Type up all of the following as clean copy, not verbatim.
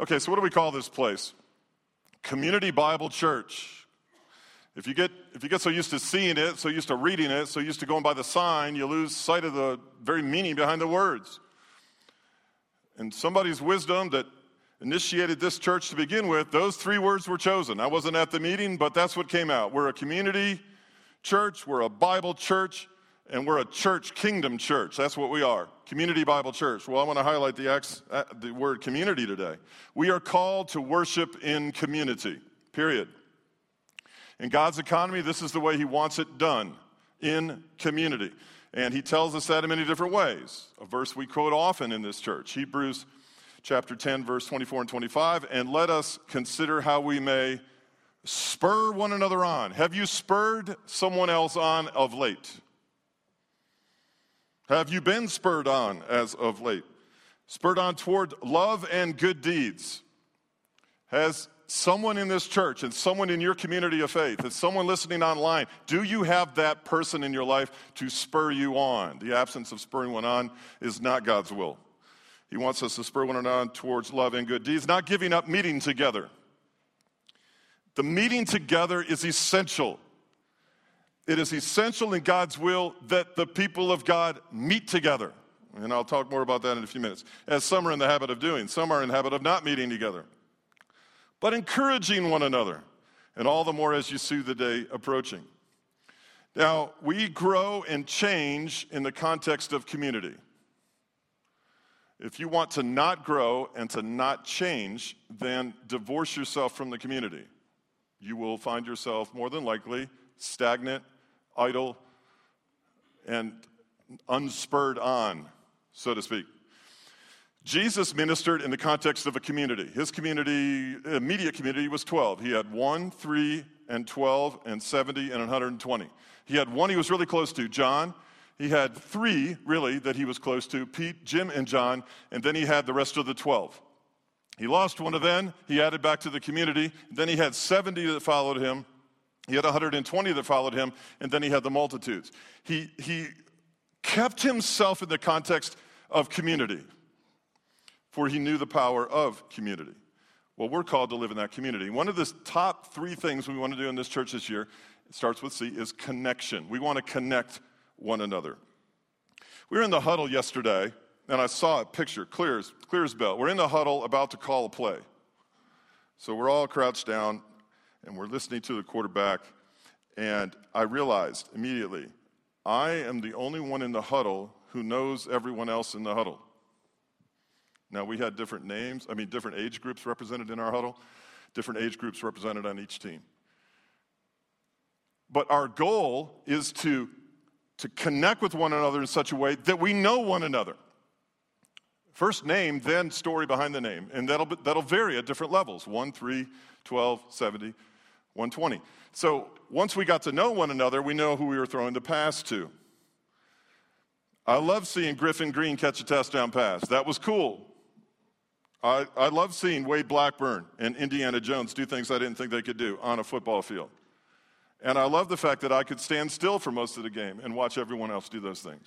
Okay, so what do we call this place? Community Bible Church. If you get so used to seeing it, so used to reading it, so used to going by the sign, you lose sight of the very meaning behind the words. And somebody's wisdom that initiated this church to begin with, those three words were chosen. I wasn't at the meeting, but that's what came out. We're a community church, we're a Bible church, and we're a church, kingdom church. That's what we are, Community Bible Church. Well, I want to highlight the word community today. We are called to worship in community, period. In God's economy, this is the way he wants it done, in community. And he tells us that in many different ways. A verse we quote often in this church, Hebrews chapter 10, verse 24 and 25, and let us consider how we may spur one another on. Have you spurred someone else on of late? Have you been spurred on as of late? Spurred on toward love and good deeds? Has someone in this church and someone in your community of faith, and someone listening online, do you have that person in your life to spur you on? The absence of spurring one on is not God's will. He wants us to spur one another on towards love and good deeds, not giving up meeting together. The meeting together is essential. It is essential in God's will that the people of God meet together. And I'll talk more about that in a few minutes. As some are in the habit of doing, some are in the habit of not meeting together. But encouraging one another, and all the more as you see the day approaching. Now, we grow and change in the context of community. If you want to not grow and to not change, then divorce yourself from the community. You will find yourself more than likely stagnant, idle, and unspurred on, so to speak. Jesus ministered in the context of a community. His community, immediate community, was 12. He had 1, 3, and 12, and 70, and 120. He had one he was really close to, John. He had 3, really, that he was close to, Pete, Jim, and John, and then he had the rest of the 12. He lost one of them. He added back to the community. Then he had 70 that followed him. He had 120 that followed him, and then he had the multitudes. He kept himself in the context of community, for he knew the power of community. Well, we're called to live in that community. One of the top 3 things we want to do in this church this year, it starts with C, is connection. We want to connect one another. We were in the huddle yesterday, and I saw a picture, clear as bell. We're in the huddle about to call a play. So we're all crouched down, and we're listening to the quarterback, and I realized immediately, I am the only one in the huddle who knows everyone else in the huddle. Now, we had different age groups represented in our huddle, different age groups represented on each team. But our goal is to connect with one another in such a way that we know one another. First name, then story behind the name, and that'll vary at different levels, 1, 3, 12, 70, 120. So once we got to know one another, we know who we were throwing the pass to. I love seeing Griffin Green catch a touchdown pass. That was cool. I love seeing Wade Blackburn and Indiana Jones do things I didn't think they could do on a football field. And I love the fact that I could stand still for most of the game and watch everyone else do those things.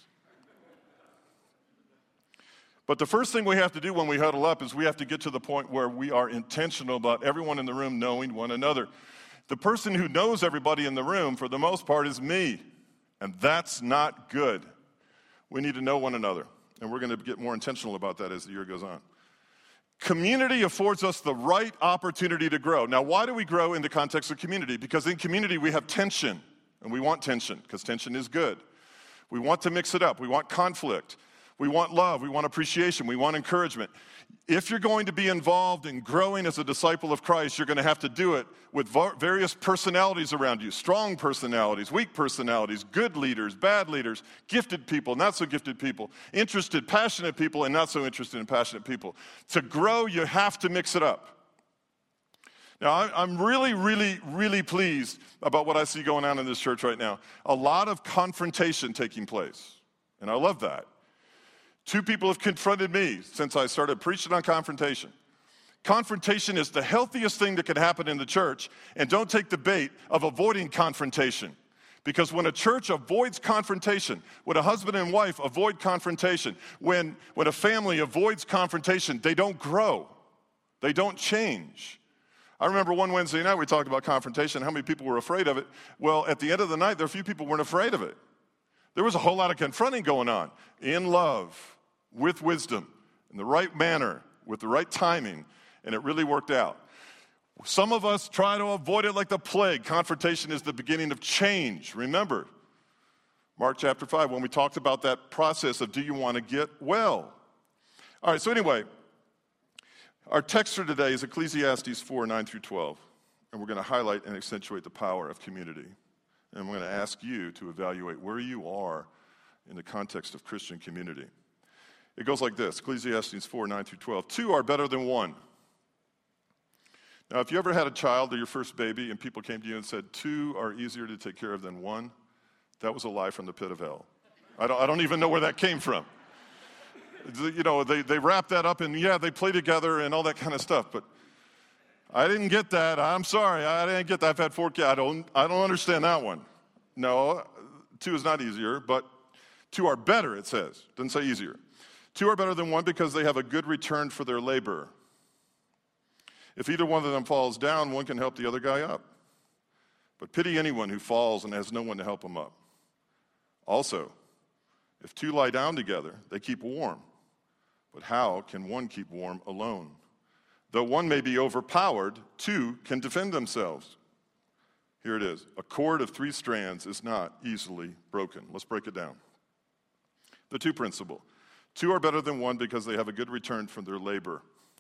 But the first thing we have to do when we huddle up is we have to get to the point where we are intentional about everyone in the room knowing one another. The person who knows everybody in the room, for the most part, is me. And that's not good. We need to know one another. And we're going to get more intentional about that as the year goes on. Community affords us the right opportunity to grow. Now, why do we grow in the context of community? Because in community we have tension, and we want tension, because tension is good. We want to mix it up. We want conflict. We want love. We want appreciation. We want encouragement. If you're going to be involved in growing as a disciple of Christ, you're going to have to do it with various personalities around you. Strong personalities, weak personalities, good leaders, bad leaders, gifted people, not so gifted people, interested, passionate people, and not so interested and passionate people. To grow, you have to mix it up. Now, I'm really, really, really pleased about what I see going on in this church right now. A lot of confrontation taking place, and I love that. 2 people have confronted me since I started preaching on confrontation. Confrontation is the healthiest thing that can happen in the church, and don't take the bait of avoiding confrontation. Because when a church avoids confrontation, when a husband and wife avoid confrontation, when a family avoids confrontation, they don't grow. They don't change. I remember one Wednesday night we talked about confrontation, how many people were afraid of it. Well, at the end of the night, there were a few people who weren't afraid of it. There was a whole lot of confronting going on in love, with wisdom, in the right manner, with the right timing, and it really worked out. Some of us try to avoid it like the plague. Confrontation is the beginning of change. Remember, Mark chapter 5, when we talked about that process of do you want to get well? All right, so anyway, our text for today is Ecclesiastes 4, 9 through 12, and we're going to highlight and accentuate the power of community. And we're going to ask you to evaluate where you are in the context of Christian community. It goes like this, Ecclesiastes 4, 9 through 12. 2 are better than 1. Now, if you ever had a child or your first baby and people came to you and said 2 are easier to take care of than 1, that was a lie from the pit of hell. I don't even know where that came from. You know, they wrap that up and, yeah, they play together and all that kind of stuff, but I didn't get that. I'm sorry, I didn't get that. I've had 4 kids. I don't understand that one. No, 2 is not easier, but 2 are better, it says. It doesn't say easier. 2 are better than 1 because they have a good return for their labor. If either one of them falls down, one can help the other guy up. But pity anyone who falls and has no one to help him up. Also, if 2 lie down together, they keep warm. But how can one keep warm alone? Though one may be overpowered, 2 can defend themselves. Here it is. A cord of 3 strands is not easily broken. Let's break it down. The 2 principle. 2 are better than 1 because they have a good return from their labor.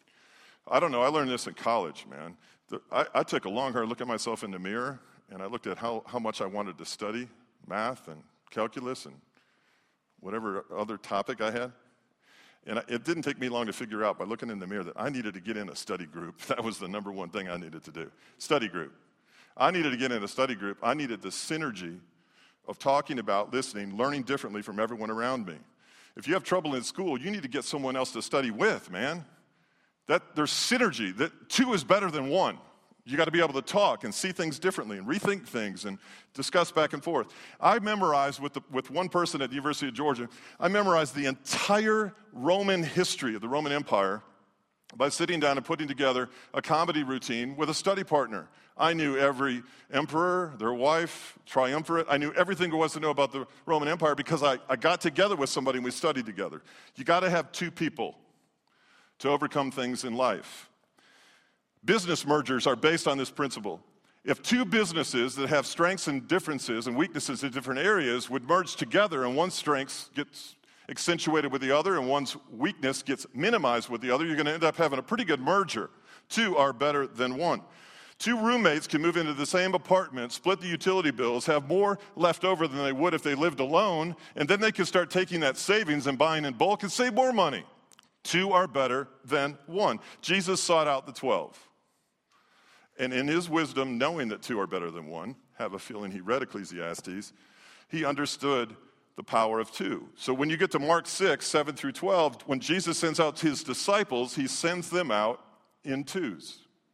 I don't know, I learned this in college, man. I took a long, hard look at myself in the mirror, and I looked at how much I wanted to study, math and calculus and whatever other topic I had. And it didn't take me long to figure out by looking in the mirror that I needed to get in a study group. That was the number one thing I needed to do. Study group. I needed to get in a study group. I needed the synergy of talking about, listening, learning differently from everyone around me. If you have trouble in school, you need to get someone else to study with, man. There's synergy. That 2 is better than 1. You got to be able to talk and see things differently and rethink things and discuss back and forth. I memorized with one person at the University of Georgia, I memorized the entire Roman history of the Roman Empire by sitting down and putting together a comedy routine with a study partner. I knew every emperor, their wife, triumvirate. I knew everything there was to know about the Roman Empire because I got together with somebody and we studied together. You got to have 2 people to overcome things in life. Business mergers are based on this principle. If 2 businesses that have strengths and differences and weaknesses in different areas would merge together and one's strengths gets accentuated with the other and one's weakness gets minimized with the other, you're going to end up having a pretty good merger. 2 are better than 1. 2 roommates can move into the same apartment, split the utility bills, have more left over than they would if they lived alone, and then they can start taking that savings and buying in bulk and save more money. 2 are better than 1. Jesus sought out the 12. And in his wisdom, knowing that 2 are better than 1, have a feeling he read Ecclesiastes, he understood the power of 2. So when you get to Mark 6, 7 through 12, when Jesus sends out his disciples, he sends them out in 2s.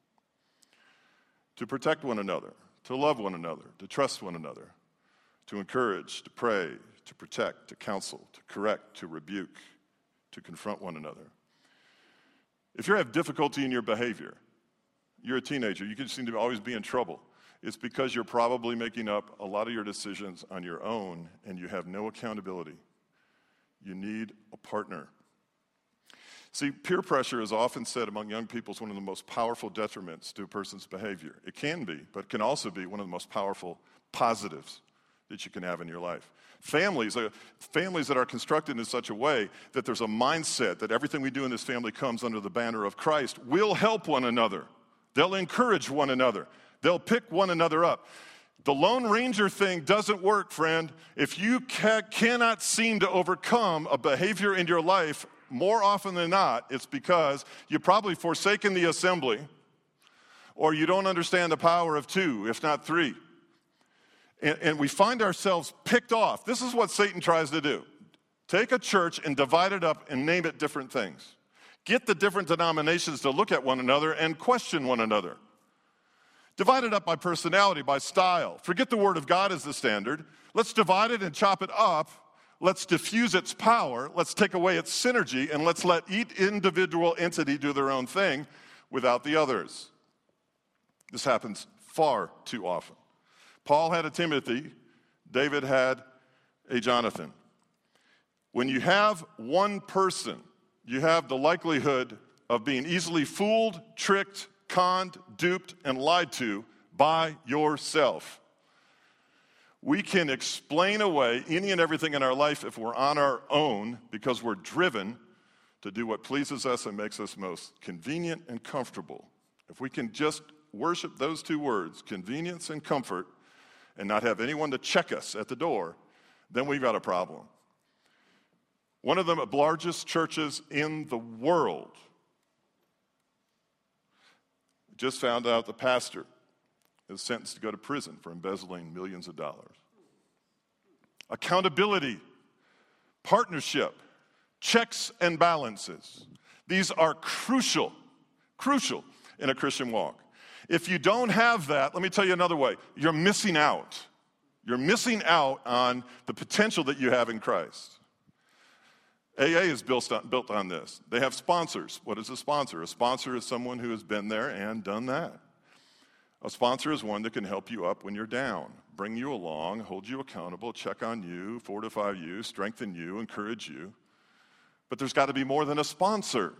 To protect one another, to love one another, to trust one another, to encourage, to pray, to protect, to counsel, to correct, to rebuke, to confront one another. If you have difficulty in your behavior, you're a teenager, you can seem to always be in trouble. It's because you're probably making up a lot of your decisions on your own and you have no accountability. You need a partner. See, peer pressure is often said among young people is one of the most powerful detriments to a person's behavior. It can be, but it can also be one of the most powerful positives that you can have in your life. Families that are constructed in such a way that there's a mindset that everything we do in this family comes under the banner of Christ will help one another. They'll encourage one another. They'll pick one another up. The Lone Ranger thing doesn't work, friend. If you cannot seem to overcome a behavior in your life, more often than not, it's because you've probably forsaken the assembly or you don't understand the power of 2, if not 3. And we find ourselves picked off. This is what Satan tries to do. Take a church and divide it up and name it different things. Get the different denominations to look at one another and question one another. Divide it up by personality, by style. Forget the Word of God as the standard. Let's divide it and chop it up. Let's diffuse its power. Let's take away its synergy, and let's let each individual entity do their own thing. without the others. This happens far too often. Paul had a Timothy. David had a Jonathan. When you have one person, you have the likelihood of being easily fooled, tricked, conned, duped, and lied to by yourself. We can explain away any and everything in our life if we're on our own because we're driven to do what pleases us and makes us most convenient and comfortable. If we can just worship those two words, convenience and comfort, and not have anyone to check us at the door, then we've got a problem. One of the largest churches in the world just found out the pastor is sentenced to go to prison for embezzling millions of dollars. Accountability, partnership, checks and balances. These are crucial in a Christian walk. If you don't have that, let me tell you another way, you're missing out. You're missing out on the potential that you have in Christ. AA is built on this. They have sponsors. What is a sponsor? A sponsor is someone who has been there and done that. A sponsor is one that can help you up when you're down, bring you along, hold you accountable, check on you, fortify you, strengthen you, encourage you. But there's got to be more than a sponsor.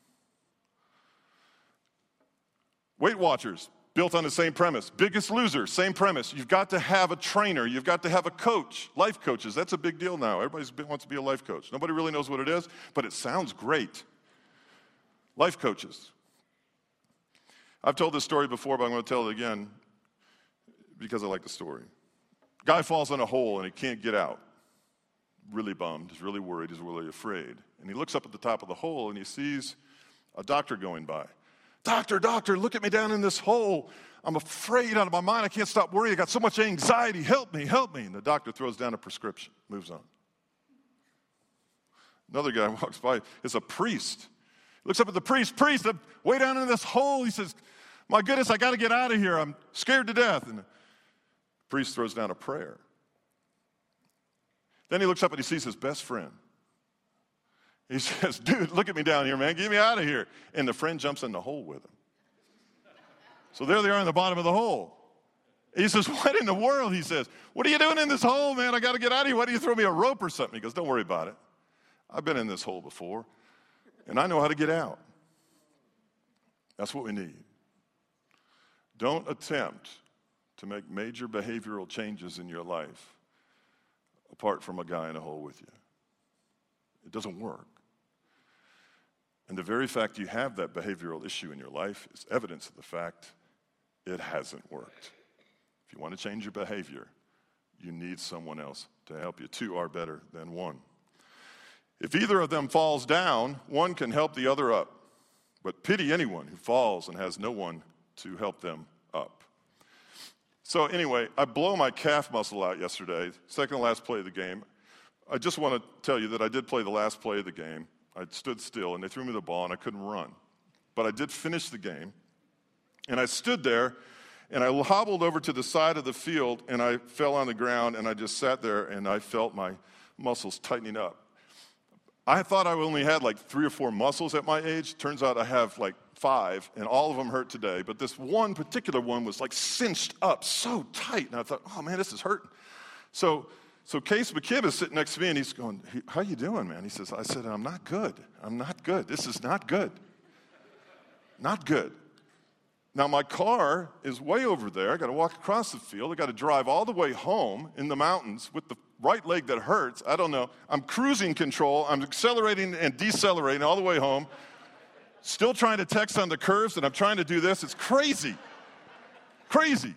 Weight Watchers, built on the same premise. Biggest Loser, same premise. You've got to have a trainer. You've got to have a coach. Life coaches, that's a big deal now. Everybody wants to be a life coach. Nobody really knows what it is, but it sounds great. Life coaches. I've told this story before, but I'm going to tell it again because I like the story. Guy falls in a hole and he can't get out. Really bummed. He's really worried. He's really afraid. And he looks up at the top of the hole and he sees a doctor going by. Doctor, look at me down in this hole. I'm afraid out of my mind. I can't stop worrying. I got so much anxiety. Help me. And the doctor throws down a prescription, moves on. Another guy walks by. It's a priest. He looks up at the priest. Priest, I'm way down in this hole. He says, my goodness, I got to get out of here. I'm scared to death. And the priest throws down a prayer. Then he looks up and he sees his best friend. He says, dude, look at me down here, man. Get me out of here. And the friend jumps in the hole with him. So there they are in the bottom of the hole. He says, what in the world? He says, what are you doing in this hole, man? I got to get out of here. Why don't you throw me a rope or something? He goes, don't worry about it. I've been in this hole before, and I know how to get out. That's what we need. Don't attempt to make major behavioral changes in your life apart from a guy in a hole with you. It doesn't work. And the very fact you have that behavioral issue in your life is evidence of the fact it hasn't worked. If you want to change your behavior, you need someone else to help you. Two are better than one. If either of them falls down, one can help the other up. But pity anyone who falls and has no one to help them up. So anyway, I blow my calf muscle out yesterday, second to last play of the game. I just want to tell you that I did play the last play of the game. I stood still, and they threw me the ball, and I couldn't run. But I did finish the game, and I stood there, and I hobbled over to the side of the field, and I fell on the ground, and I just sat there, and I felt my muscles tightening up. I thought I only had like 3 or 4 muscles at my age. Turns out I have like 5, and all of them hurt today. But this one particular one was like cinched up so tight, and I thought, oh, man, this is hurting. So Case McKibb is sitting next to me, and he's going, how you doing, man? He says, I said, I'm not good. This is not good. Not good. Now, my car is way over there. I got to walk across the field. I got to drive all the way home in the mountains with the right leg that hurts. I don't know. I'm cruising control. I'm accelerating and decelerating all the way home. Still trying to text on the curves, and I'm trying to do this. It's crazy. Crazy.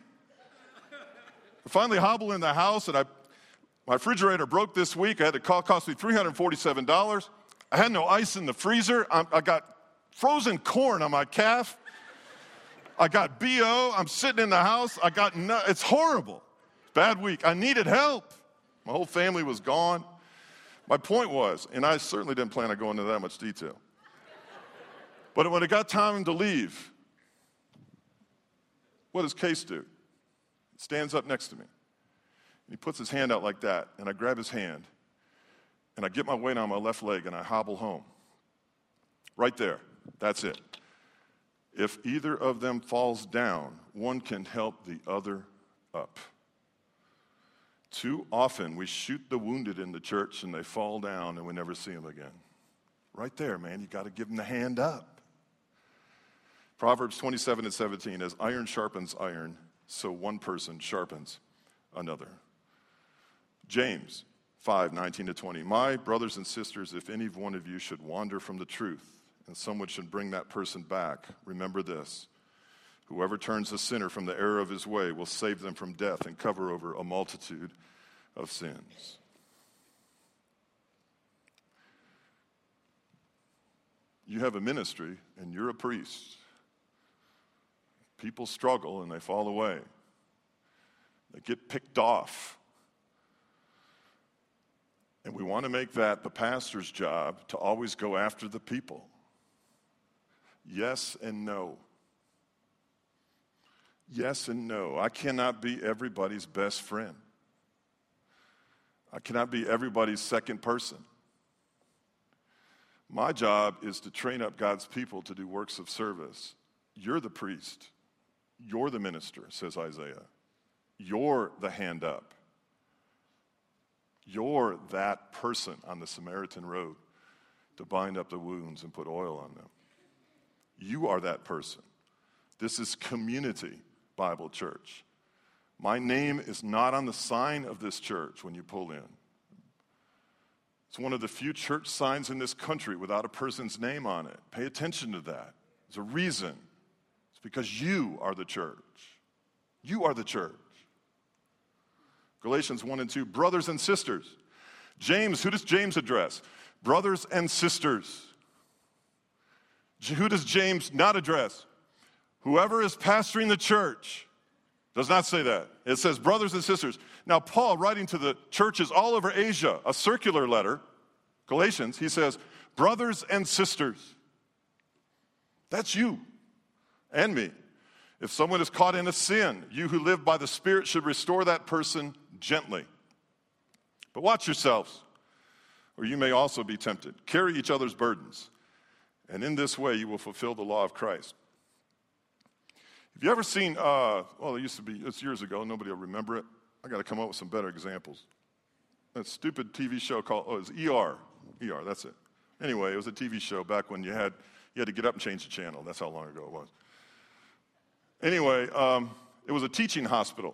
I finally hobble in the house, and my refrigerator broke this week. I had to call. It cost me $347. I had no ice in the freezer. I got frozen corn on my calf. I got BO. I'm sitting in the house. It's horrible. Bad week. I needed help. My whole family was gone. My point was, and I certainly didn't plan on going into that much detail, but when it got time to leave, what does Case do? He stands up next to me. He puts his hand out like that, and I grab his hand, and I get my weight on my left leg, and I hobble home. Right there. That's it. If either of them falls down, one can help the other up. Too often we shoot the wounded in the church and they fall down and we never see them again. Right there, man, you got to give them the hand up. Proverbs 27:17, as iron sharpens iron, so one person sharpens another. James 5:19-20, my brothers and sisters, if any one of you should wander from the truth and someone should bring that person back, remember this. Whoever turns a sinner from the error of his way will save them from death and cover over a multitude of sins. You have a ministry and you're a priest. People struggle and they fall away. They get picked off. And we want to make that the pastor's job to always go after the people. Yes and no. Yes and no. I cannot be everybody's best friend. I cannot be everybody's second person. My job is to train up God's people to do works of service. You're the priest. You're the minister, says Isaiah. You're the hand up. You're that person on the Samaritan road to bind up the wounds and put oil on them. You are that person. This is Community Bible Church. My name is not on the sign of this church when you pull in. It's one of the few church signs in this country without a person's name on it. Pay attention to that. There's a reason. It's because you are the church. You are the church. Galatians 1:2, brothers and sisters. James, who does James address? Brothers and sisters. Who does James not address? Whoever is pastoring the church. Does not say that. It says brothers and sisters. Now, Paul, writing to the churches all over Asia, a circular letter, Galatians, he says, brothers and sisters. That's you and me. If someone is caught in a sin, you who live by the Spirit should restore that person gently. But watch yourselves, or you may also be tempted. Carry each other's burdens, and in this way you will fulfill the law of Christ. Have you ever seen, it used to be, it's years ago, nobody will remember it. I got to come up with some better examples. That stupid TV show called, it was ER. ER, that's it. Anyway, it was a TV show back when you had to get up and change the channel. That's how long ago it was. Anyway, it was a teaching hospital.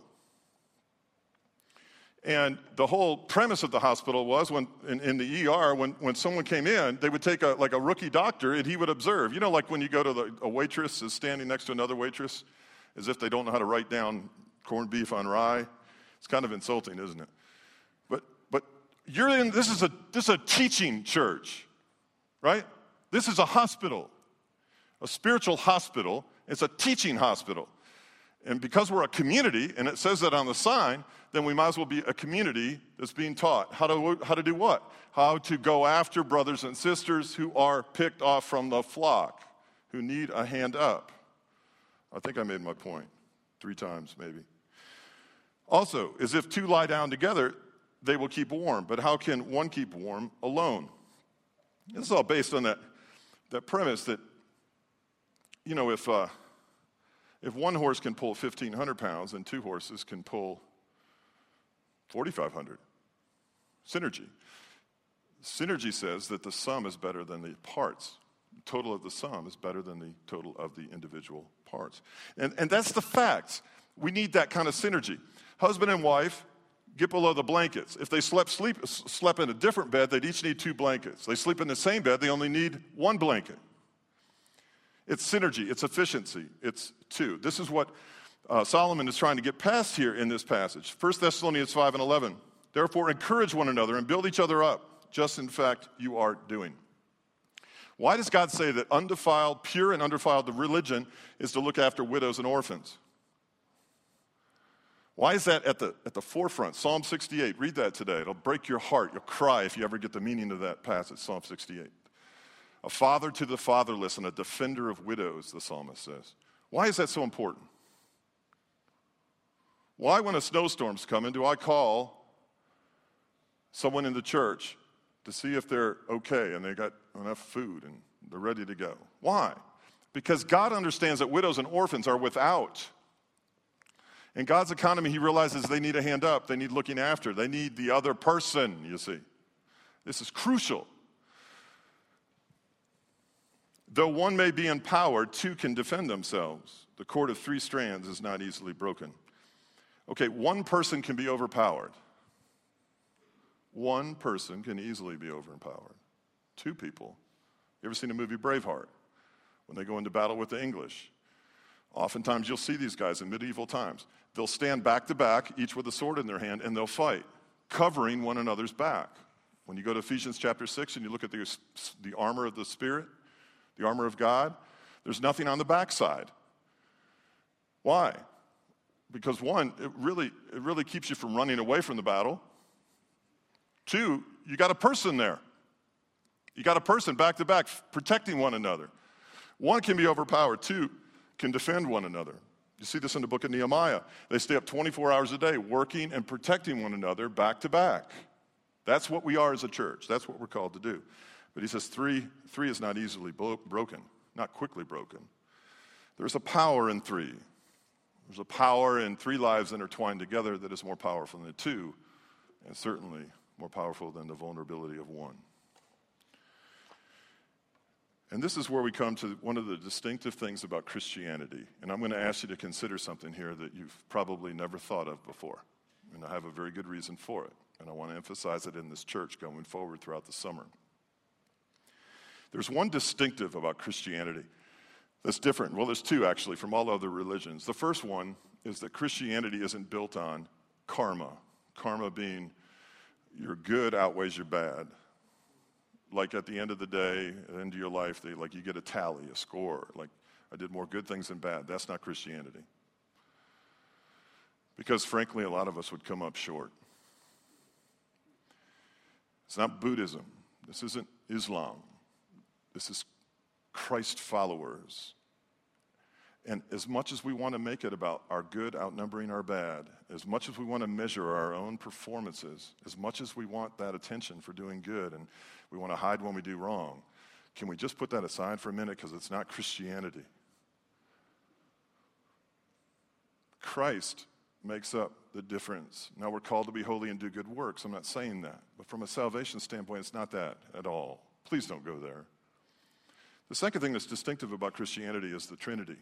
And the whole premise of the hospital was when in the ER, when someone came in, they would take a rookie doctor and he would observe. You know, like when you go to a waitress is standing next to another waitress as if they don't know how to write down corned beef on rye. It's kind of insulting, isn't it? But you're in, this is a teaching church, right? This is a hospital, a spiritual hospital. It's a teaching hospital. And because we're a community, and it says that on the sign, then we might as well be a community that's being taught. How to do what? How to go after brothers and sisters who are picked off from the flock, who need a hand up. I think I made my point 3 times maybe. Also, as if two lie down together, they will keep warm. But how can one keep warm alone? This is all based on that premise that, you know, if one horse can pull 1,500 pounds and 2 horses can pull 4,500. Synergy. Synergy says that the sum is better than the parts. The total of the sum is better than the total of the individual parts. And that's the facts. We need that kind of synergy. Husband and wife get below the blankets. If they slept in a different bed, they'd each need 2 blankets. They sleep in the same bed, they only need 1 blanket. It's synergy, it's efficiency, it's 2. This is what Solomon is trying to get past here in this passage. 1 Thessalonians 5:11. Therefore, encourage one another and build each other up, just in fact you are doing. Why does God say that undefiled, pure and undefiled religion is to look after widows and orphans? Why is that at the forefront? Psalm 68, read that today. It'll break your heart. You'll cry if you ever get the meaning of that passage, Psalm 68. A father to the fatherless and a defender of widows, the psalmist says. Why is that so important? Why, when a snowstorm's coming, do I call someone in the church to see if they're okay and they got enough food and they're ready to go? Why? Because God understands that widows and orphans are without. In God's economy, he realizes they need a hand up. They need looking after. They need the other person, you see. This is crucial. Though one may be empowered, two can defend themselves. The cord of three strands is not easily broken. Okay, one person can be overpowered. One person can easily be overpowered. Two people. You ever seen the movie Braveheart? When they go into battle with the English. Oftentimes you'll see these guys in medieval times. They'll stand back to back, each with a sword in their hand, and they'll fight, covering one another's back. When you go to Ephesians chapter 6 and you look at the armor of the Spirit, the armor of God, there's nothing on the backside. Why? Because one, it really keeps you from running away from the battle. Two, you got a person there. You got a person back to back protecting one another. One can be overpowered. Two can defend one another. You see this in the book of Nehemiah. They stay up 24 hours a day working and protecting one another back to back. That's what we are as a church. That's what we're called to do. But he says three is not easily broken, not quickly broken. There's a power in three. There's a power in three lives intertwined together that is more powerful than two, and certainly more powerful than the vulnerability of one. And this is where we come to one of the distinctive things about Christianity. And I'm going to ask you to consider something here that you've probably never thought of before. And I have a very good reason for it. And I want to emphasize it in this church going forward throughout the summer. There's one distinctive about Christianity that's different. Well, there's two, actually, from all other religions. The first one is that Christianity isn't built on karma. Karma being your good outweighs your bad. Like at the end of the day, at the end of your life, you get a tally, a score. Like, I did more good things than bad. That's not Christianity. Because frankly, a lot of us would come up short. It's not Buddhism. This isn't Islam. This is Christ followers. And as much as we want to make it about our good outnumbering our bad, as much as we want to measure our own performances, as much as we want that attention for doing good and we want to hide when we do wrong, can we just put that aside for a minute because it's not Christianity? Christ makes up the difference. Now we're called to be holy and do good works. I'm not saying that. But from a salvation standpoint, it's not that at all. Please don't go there. The second thing that's distinctive about Christianity is the Trinity.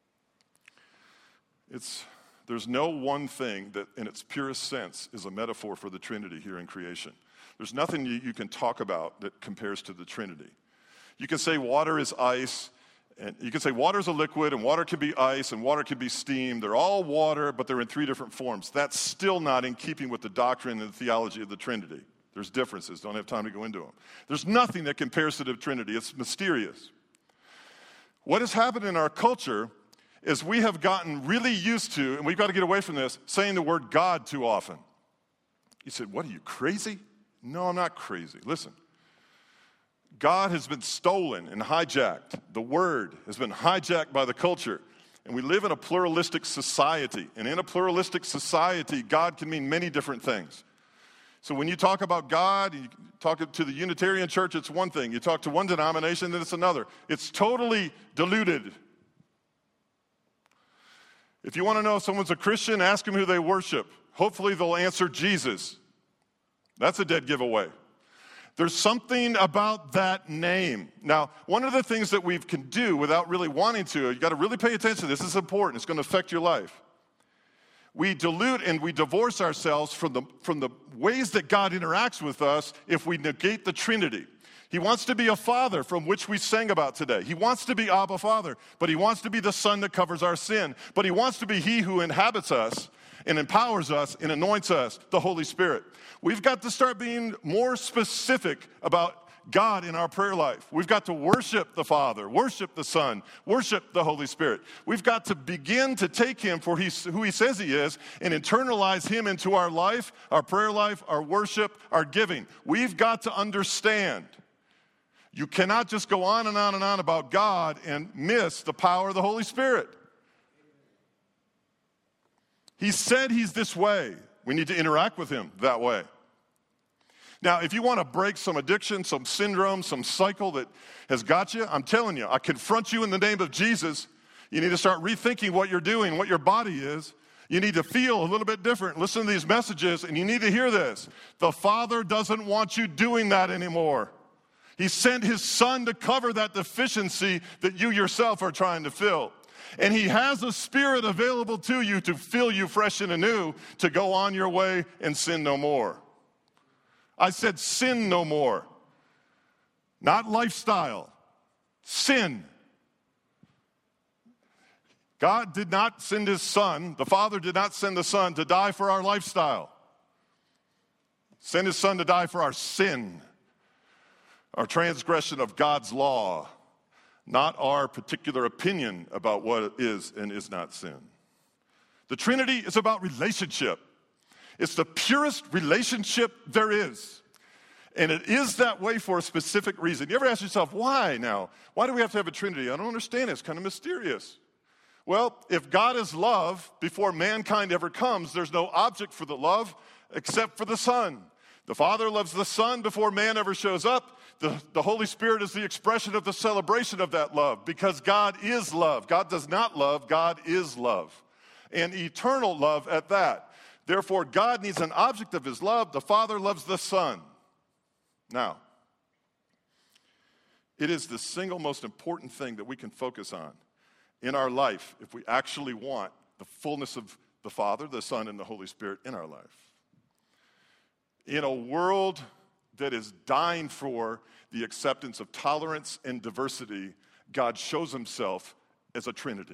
There's no one thing that in its purest sense is a metaphor for the Trinity here in creation. There's nothing you can talk about that compares to the Trinity. You can say water is ice, and you can say water is a liquid, and water can be ice, and water can be steam. They're all water, but they're in three different forms. That's still not in keeping with the doctrine and the theology of the Trinity. There's differences. Don't have time to go into them. There's nothing that compares to the Trinity. It's mysterious. What has happened in our culture is we have gotten really used to, and we've got to get away from this, saying the word God too often. You said, what, are you crazy? No, I'm not crazy. Listen, God has been stolen and hijacked. The word has been hijacked by the culture. And we live in a pluralistic society. And in a pluralistic society, God can mean many different things. So when you talk about God, you talk to the Unitarian Church, it's one thing. You talk to one denomination, then it's another. It's totally diluted. If you want to know if someone's a Christian, ask them who they worship. Hopefully they'll answer Jesus. That's a dead giveaway. There's something about that name. Now, one of the things that we can do without really wanting to, you got to really pay attention. This is important. It's going to affect your life. We dilute and we divorce ourselves from the ways that God interacts with us if we negate the Trinity. He wants to be a father, from which we sang about today. He wants to be Abba Father, but he wants to be the Son that covers our sin. But he wants to be he who inhabits us and empowers us and anoints us, the Holy Spirit. We've got to start being more specific about God in our prayer life. We've got to worship the Father, worship the Son, worship the Holy Spirit. We've got to begin to take him for who he says he is and internalize him into our life, our prayer life, our worship, our giving. We've got to understand. You cannot just go on and on and on about God and miss the power of the Holy Spirit. He said he's this way. We need to interact with him that way. Now, if you want to break some addiction, some syndrome, some cycle that has got you, I'm telling you, I confront you in the name of Jesus. You need to start rethinking what you're doing, what your body is. You need to feel a little bit different. Listen to these messages, and you need to hear this. The Father doesn't want you doing that anymore. He sent his Son to cover that deficiency that you yourself are trying to fill. And he has a Spirit available to you to fill you fresh and anew to go on your way and sin no more. I said sin no more, not lifestyle, sin. God did not send his Son, the Father did not send the Son to die for our lifestyle. Send his Son to die for our sin, our transgression of God's law, not our particular opinion about what is and is not sin. The Trinity is about relationship. It's the purest relationship there is. And it is that way for a specific reason. You ever ask yourself, why now? Why do we have to have a Trinity? I don't understand it. It's kind of mysterious. Well, if God is love, before mankind ever comes, there's no object for the love except for the Son. The Father loves the Son before man ever shows up. The Holy Spirit is the expression of the celebration of that love because God is love. God does not love, God is love. And eternal love at that. Therefore, God needs an object of his love. The Father loves the Son. Now, it is the single most important thing that we can focus on in our life if we actually want the fullness of the Father, the Son, and the Holy Spirit in our life. In a world that is dying for the acceptance of tolerance and diversity, God shows himself as a Trinity.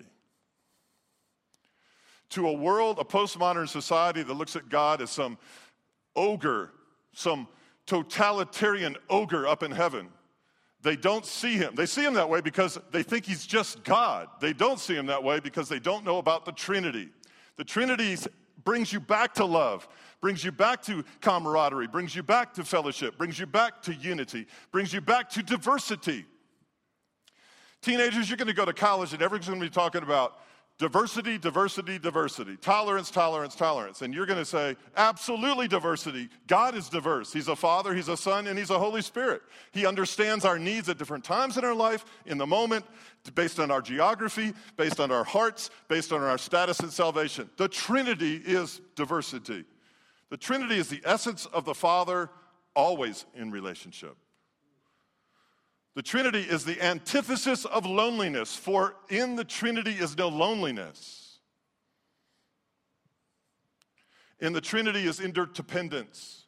To a world, a postmodern society that looks at God as some ogre, some totalitarian ogre up in heaven, they don't see him. They see him that way because they think he's just God. They don't see him that way because they don't know about the Trinity. The Trinity brings you back to love, brings you back to camaraderie, brings you back to fellowship, brings you back to unity, brings you back to diversity. Teenagers, you're going to go to college and everyone's going to be talking about diversity, diversity, diversity, tolerance, tolerance, tolerance. And you're going to say, absolutely diversity. God is diverse. He's a Father, he's a Son, and he's a Holy Spirit. He understands our needs at different times in our life, in the moment, based on our geography, based on our hearts, based on our status and salvation. The Trinity is diversity. The Trinity is the essence of the Father, always in relationship. The Trinity is the antithesis of loneliness, for in the Trinity is no loneliness. In the Trinity is interdependence.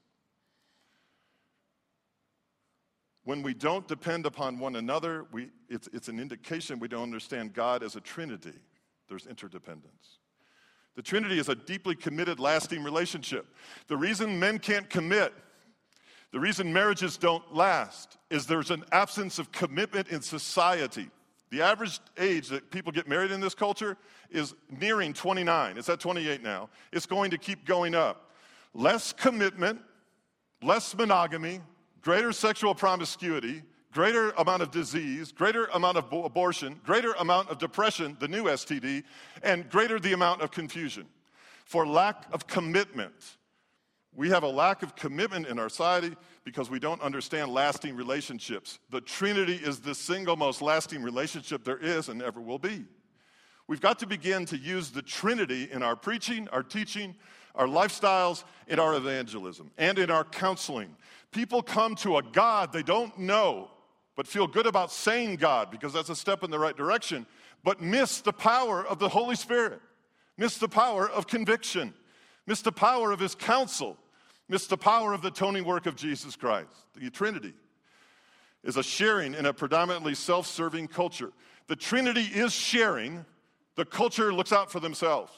When we don't depend upon one another, it's an indication we don't understand God as a Trinity. There's interdependence. The Trinity is a deeply committed, lasting relationship. The reason men can't commit, the reason marriages don't last is there's an absence of commitment in society. The average age that people get married in this culture is nearing 29. It's at 28 now. It's going to keep going up. Less commitment, less monogamy, greater sexual promiscuity, greater amount of disease, greater amount of abortion, greater amount of depression, the new STD, and greater the amount of confusion for lack of commitment. We have a lack of commitment in our society because we don't understand lasting relationships. The Trinity is the single most lasting relationship there is and ever will be. We've got to begin to use the Trinity in our preaching, our teaching, our lifestyles, in our evangelism, and in our counseling. People come to a God they don't know, but feel good about saying God because that's a step in the right direction, but miss the power of the Holy Spirit, miss the power of conviction, miss the power of his counsel, miss the power of the atoning work of Jesus Christ. The Trinity is a sharing in a predominantly self-serving culture. The Trinity is sharing. The culture looks out for themselves.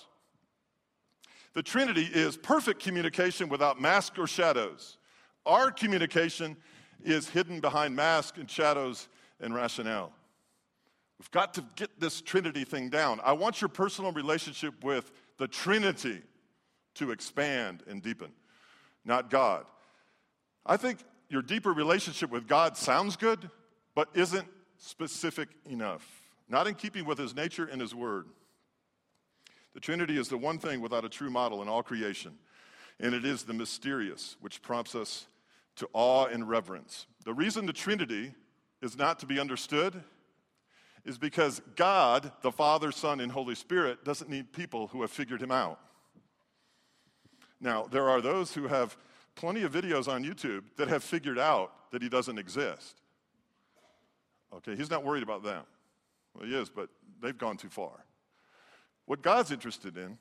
The Trinity is perfect communication without mask or shadows. Our communication is hidden behind masks and shadows and rationale. We've got to get this Trinity thing down. I want your personal relationship with the Trinity to expand and deepen, not God. I think your deeper relationship with God sounds good, but isn't specific enough, not in keeping with his nature and his word. The Trinity is the one thing without a true model in all creation, and it is the mysterious which prompts us to awe and reverence. The reason the Trinity is not to be understood is because God, the Father, Son, and Holy Spirit, doesn't need people who have figured him out. Now, there are those who have plenty of videos on YouTube that have figured out that he doesn't exist. Okay, he's not worried about them. Well, he is, but they've gone too far. What God's interested in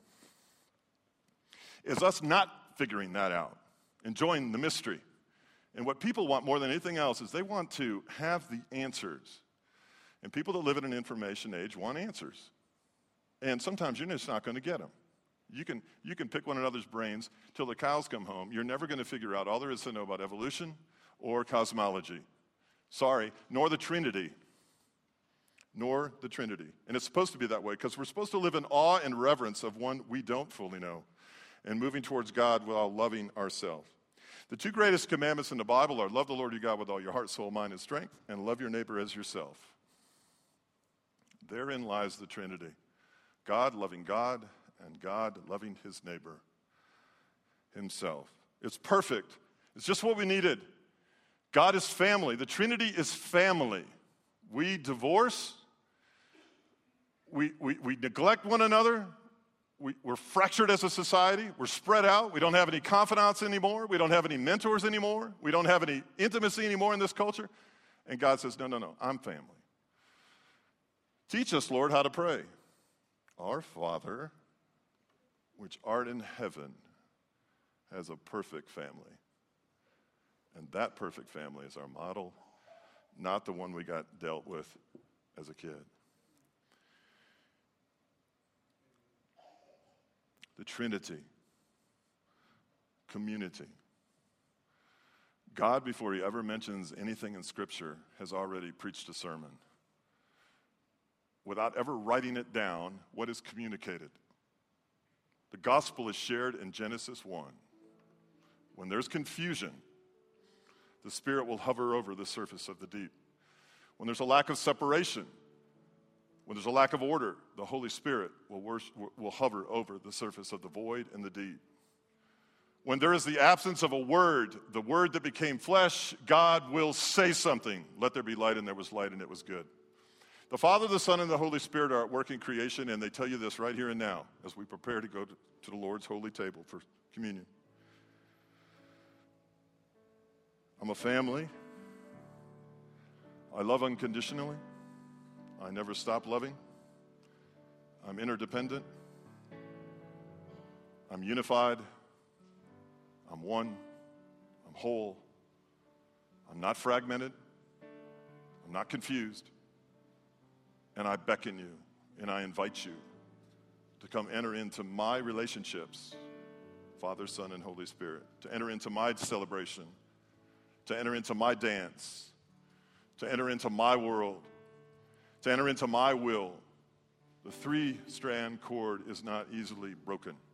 is us not figuring that out, enjoying the mystery. And what people want more than anything else is they want to have the answers. And people that live in an information age want answers. And sometimes you're just not going to get them. You can pick one another's brains till the cows come home. You're never going to figure out all there is to know about evolution or cosmology. Sorry, nor the Trinity. Nor the Trinity. And it's supposed to be that way because we're supposed to live in awe and reverence of one we don't fully know and moving towards God while loving ourselves. The two greatest commandments in the Bible are love the Lord your God with all your heart, soul, mind, and strength, and love your neighbor as yourself. Therein lies the Trinity. God loving God and God loving his neighbor himself. It's perfect. It's just what we needed. God is family. The Trinity is family. We divorce. We neglect one another. We're fractured as a society. We're spread out. We don't have any confidants anymore. We don't have any mentors anymore. We don't have any intimacy anymore in this culture. And God says, no, I'm family. Teach us, Lord, how to pray. Our Father, which art in heaven, has a perfect family. And that perfect family is our model, not the one we got dealt with as a kid. The Trinity, community. God, before he ever mentions anything in Scripture, has already preached a sermon. Without ever writing it down, what is communicated? The gospel is shared in Genesis 1. When there's confusion, the Spirit will hover over the surface of the deep. When there's a lack of separation, when there's a lack of order, the Holy Spirit will hover over the surface of the void and the deep. When there is the absence of a word, the word that became flesh, God will say something. Let there be light, and there was light, and it was good. The Father, the Son, and the Holy Spirit are at work in creation, and they tell you this right here and now as we prepare to go to the Lord's holy table for communion. I'm a family. I love unconditionally. I never stop loving. I'm interdependent. I'm unified. I'm one. I'm whole. I'm not fragmented. I'm not confused. And I beckon you and I invite you to come enter into my relationships, Father, Son, and Holy Spirit, to enter into my celebration, to enter into my dance, to enter into my world, to enter into my will. The three-strand cord is not easily broken.